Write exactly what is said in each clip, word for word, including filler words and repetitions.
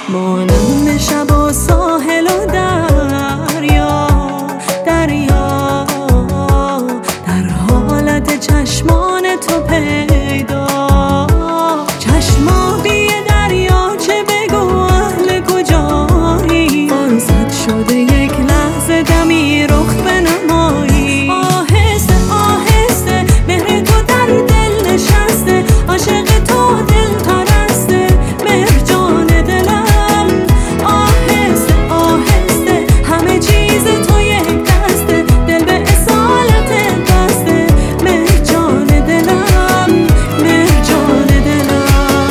مانند شب و ساحل و دریا دریا در حالت چشمان تو پیدا چشمابی دریا چه بگو اهل کجایی فرصت شده یک لحظه دمی رخ بنمایی آهسته آهسته مهر تو در دل نشسته عاشق تو دل پرسته مهر جان دلم آهسته آهسته همه چیز تو یک دسته دل به اصالت بسته مهر جان دلم مهر جان دلم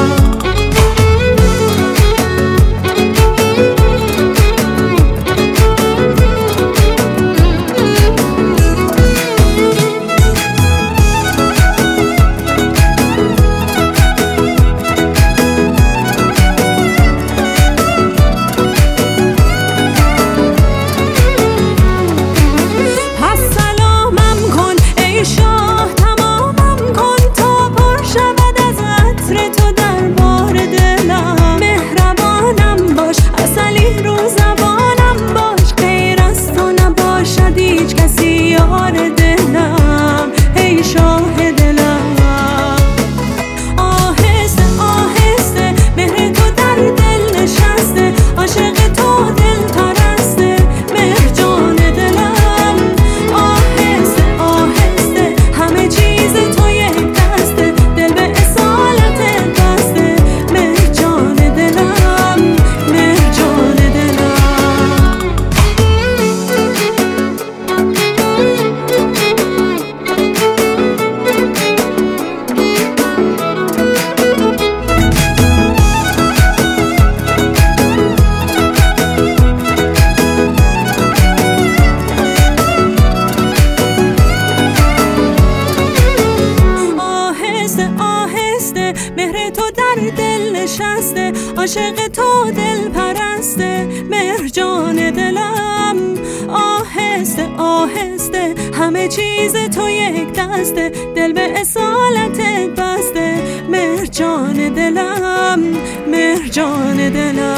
مهر تو در دل نشسته عاشق تو دل پرسته مهر جان دلم آهسته آهسته همه چیز تو یک دسته دل به اصالتت بسته مهر جان دلم مهر جان دلم